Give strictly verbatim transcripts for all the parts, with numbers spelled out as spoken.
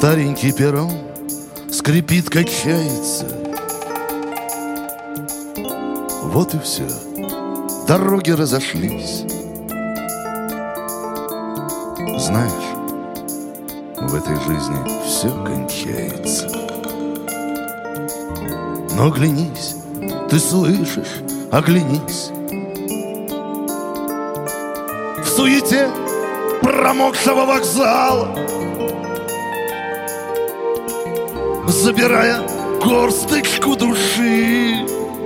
Старенький перрон скрипит, качается. Вот и все, дороги разошлись. Знаешь, в этой жизни все кончается. Но оглянись, ты слышишь, оглянись. В суете промокшего вокзала, забирая горсточку души.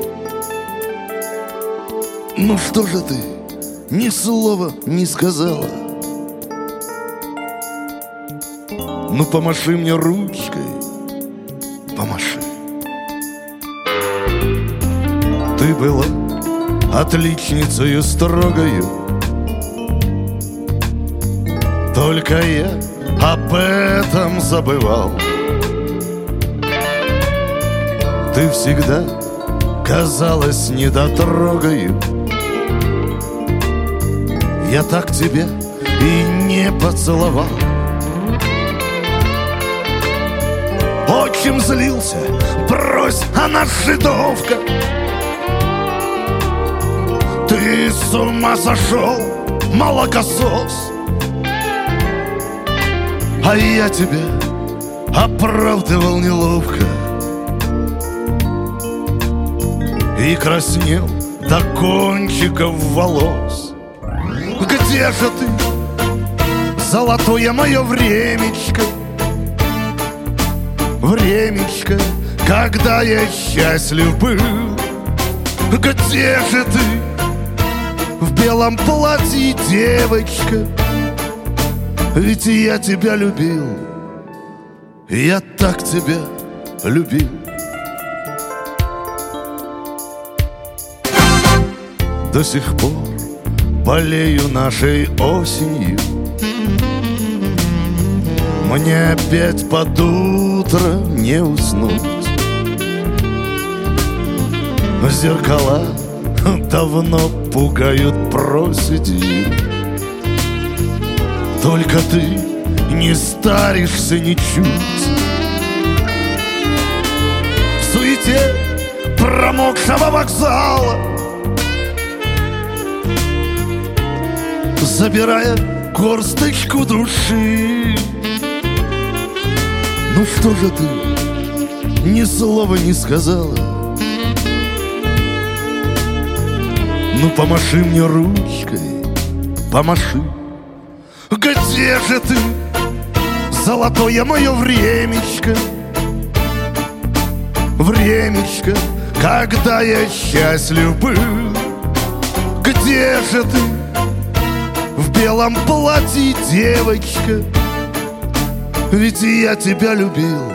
Ну что же ты ни слова не сказала? Ну помаши мне ручкой, помаши. Ты была отличницей строгою, только я об этом забывал. Ты всегда казалась недотрогою. Я так тебя и не поцеловал. Очень злился, брось, она жидовка. Ты с ума сошел, молокосос. А я тебя оправдывал неловко и краснел до кончиков волос. Где же ты, золотое мое времечко? Времечко, когда я счастлив был. Где же ты, в белом платье, девочка? Ведь я тебя любил, я так тебя любил. До сих пор болею нашей осенью. Мне опять под утро не уснуть. Зеркала давно пугают проседью. Только ты не старишься ничуть. В суете промокшего вокзала, забирая горсточку души. Ну что же ты ни слова не сказала? Ну помаши мне ручкой, помаши. Где же ты, золотое мое времечко? Времечко, когда я счастлив был. Где же ты, в белом платье, девочка? Ведь я тебя любил.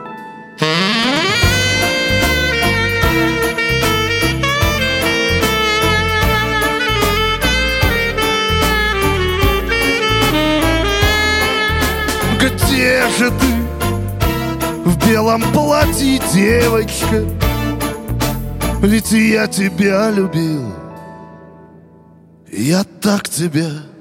Где же ты, в белом платье, девочка? Ведь я тебя любил, я так тебя